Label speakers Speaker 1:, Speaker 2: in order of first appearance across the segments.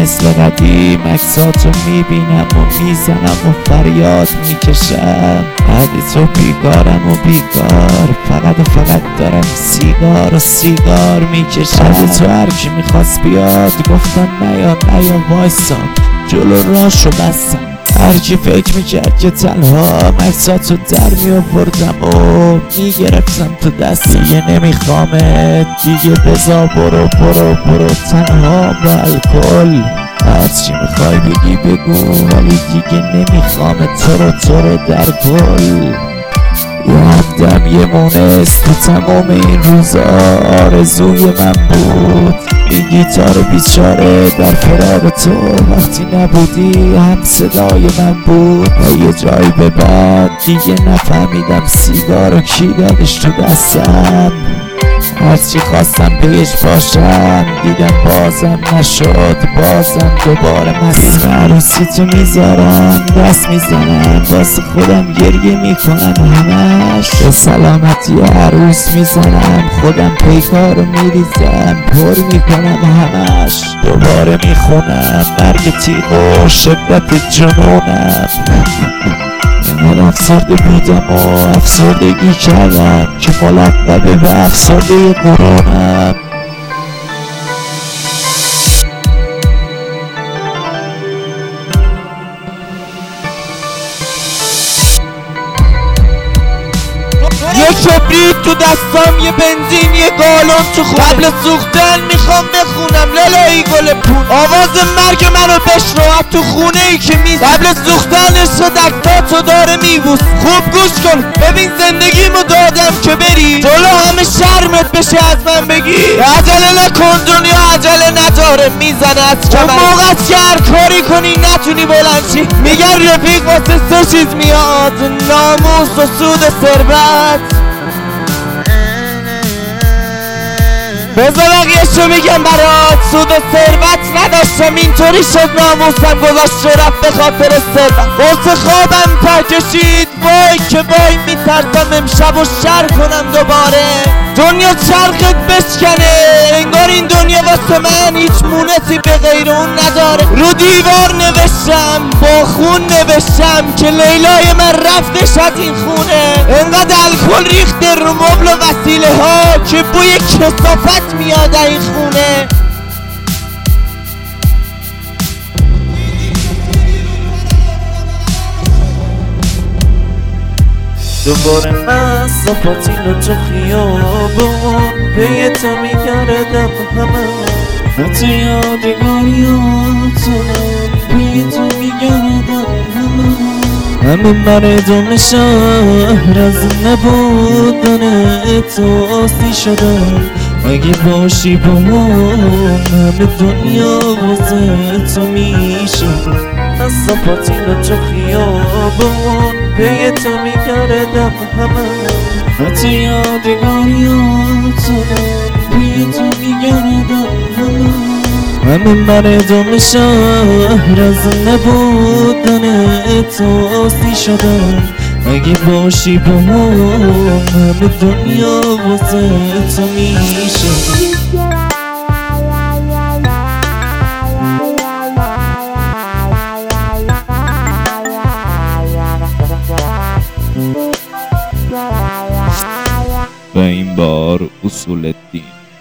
Speaker 1: مثل قدیم عکساتو میبینم و میزنم و فریاد میکشم. بعد تو بیگارم و بیگار، فقط دارم سیگار و سیگار میکشم. بعد تو هرکی میخواست بیاد گفتم نیا وایسا، جلو راشو بستم. هرکی فکر میکرد که تنها عکساتو در میآوردم و میگرفتم تو دست. دیگه نمیخوامت، دیگه بزا برو تنها با الکل. هرچی میخوای بگی بگو، ولی دیگه نمیخوامت تو رو در گل. یه همدم یه مونس تو تمام این روزا آرزوی من بود. این گیتار بیچاره در فراق تو وقتی نبودی هم صدای من بود. و یه جایی به بعد دیگه نفهمیدم سیگارو کی دادش تو دستم. هرچی خواستم پیش باشم دیدم بازم نشد، بازم دوباره مسیر عروسی تو میذارم، دست میزنم واسه خودم گریه میکنم همش. به سلامتی عروس میزنم، خودم پیکارو میریزم پر میکنم همش. دوباره میخونم مرگ تیغ و شدت جنونم. من افسرده بودم و افسردگی کردم که ملقبه به افسرده قرونم.
Speaker 2: یه کبریت تو دستام، یه بنزین، یه گالون تو خونه. قبل سوختن میخوام بخونم لالایی گل پون. آواز مرگ منو بشنو تو خونه ای که میز. قبل سوختن صدکتاتو داره میبوس. خوب گوش کن ببین زندگیمو دادم که بری جلو همه شرمت بشه از من بگی. عجله نکن دنیا عجله نداره میزنه از کمر. اون موقعت که هر کاری کنی نتونی بلنشی. میگن رفیق واسه سه چیز میاد، ناموس و سود ثروت. بذار بقیه‌شو میگم برات. سود و ثروت نداشتم اینطوری شد ناموسم گذاشت و رفت به خاطر ثروت. واسه خوابم پر کشید وای که وای میترسم امشب و شر کنم دوباره. دنیا چرخت بشکنه انگار این دنیا واسه من هیچ مونسی به غیر اون نداره. رو دیوار نوشتم با خون نوشتم که لیلای من رفتش از این خونه. انقدر الکل ریخته رو مبل و وسیله ها که بوی کثافت میاد این خونه.
Speaker 1: دوباره من صفاتینو تو خیابون پی تو میگردم همه تو یادگاریاتونم پی تو میگردم همه مردم شهر از نبودن تو آسی شدن. اگه باشی با من همه دنیا واسه تو میشه. از صفاتینو تو خیابون پی تو میگردم همه تو یادگاریاتونم پی تو میگردم همه مردم شهر از نبودن تو آسی شدن. اگه باشی با من همه دنیا واسه تو میشه. و این بار اصول الدین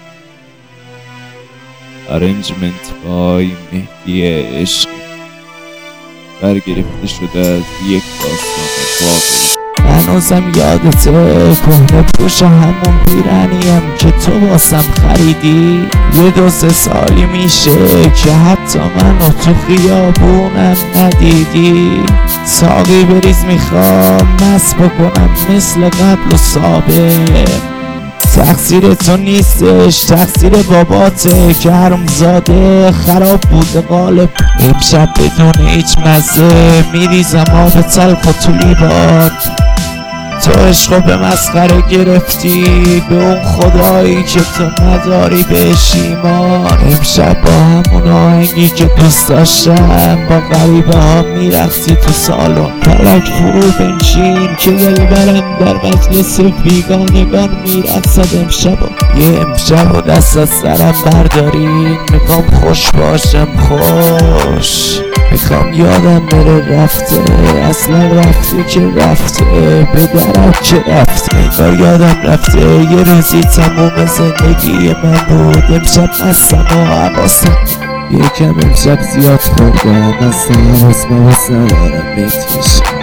Speaker 1: ارنجمنت بای مهدی عشقی برگرفته شده از یک داستان واقعی. هنوزم یادته کهنه پوش همون پیرنیم که تو واسم خریدی. یه 2-3 سالی میشه که حتی منو تو خیابونم ندیدی. ساقی بریز میخوام مست بکنم مثل قبل و سابق. تقصیر تو نیستش تقصیر باباته که حرومزاده خراب بوده قالب. امشب بدون هیچ مزه میریزم آب تلخ و تو لیوان. تو عشقو به مسخره گرفتی، به اون خدایی که تو نداری بهش ایمان. امشب با همون آهنگی که دوست داشتم با غریبه ها میرقصی تو سالن. فلک فرو بنشین که دلبرم در مجلس بیگانگان میرقصد امشبا. یه امشب و دست از سرم بردارین، میخوام خوش باشم خوش. میخوام یادم بره رفته، اصلا رفته که رفته، به درم که رفته. انگار یادم رفته یه روزی تموم زندگی من بود. امشب مستم و حواسم یکم امشب زیاد خوردم، اصلا حواس مواس ندارم میتیشم.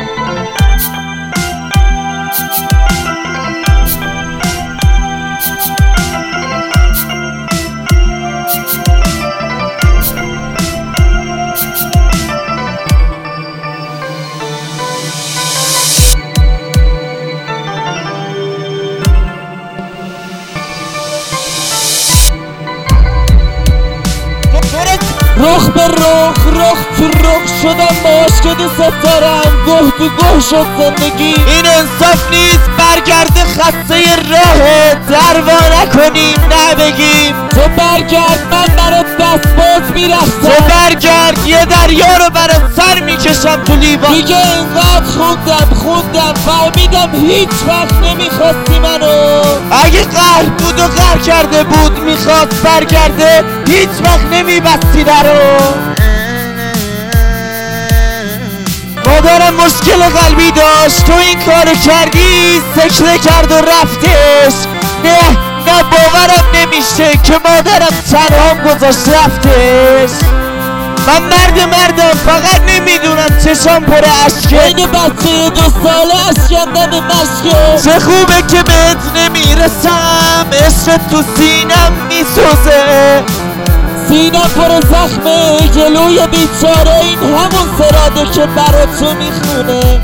Speaker 2: رخ به رخ تو رخ شدم باش که دوست دارم. گه تو گه شد زندگی، این انصاف نیست. برگرده خسته راه دروا نکنیم نبگیم. تو برگرد من برات دست باز میرفتم. تو برگرد یه دریا رو برات سر میکشم تو لیوان. دیگه اینقدر خوندم فهمیدم هیچ وقت نمیخواستی منو. اگه قهر بود و قهر کرده بود میخواست برگرده، هیچ وقت نمیبستی درو. مادرم مشکل قلبی داشت، تو این کار کردی، سکته کرد و رفتش. نه باورم نمیشه که مادرم تنهام گذاشت رفتش. من مردم فقط نمیدونم چشام پر اشکه. این بچه 2 ساله اشکم دم مشکه. چه خوبه که بهت نمیرسم، عشق تو سینم میسوزه. سینم پر زخمه، جلوی بیچاره این همون سراده که برا تو میخونه.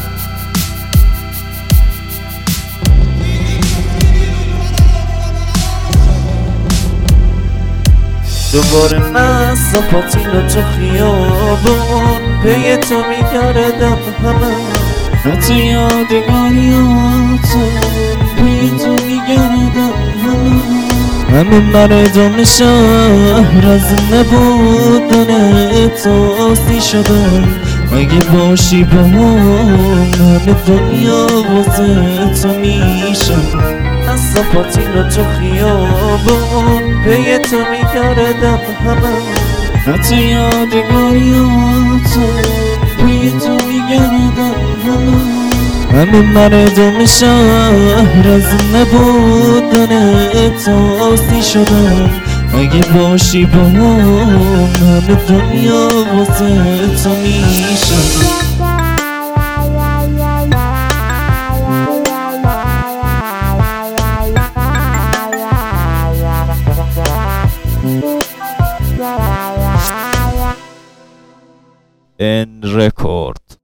Speaker 1: دوباره مست پاتینو تو خیابون، پی تو میگردم همه تو یادگاریاتو، پی تو میگردم همه مردم شهر از نبودن تو سی شدن. اگه باشی با هم همه دنیا واسه تو میشن. از پاتینو تو خیابون، پی تو میگردم همه تو یادگاریاتو، پی تو میگردم همه مردم شهر از نبودن تو سی شدن. اگه باشی با هم همه دنیا واسه تو میشن.
Speaker 2: ان رکورد.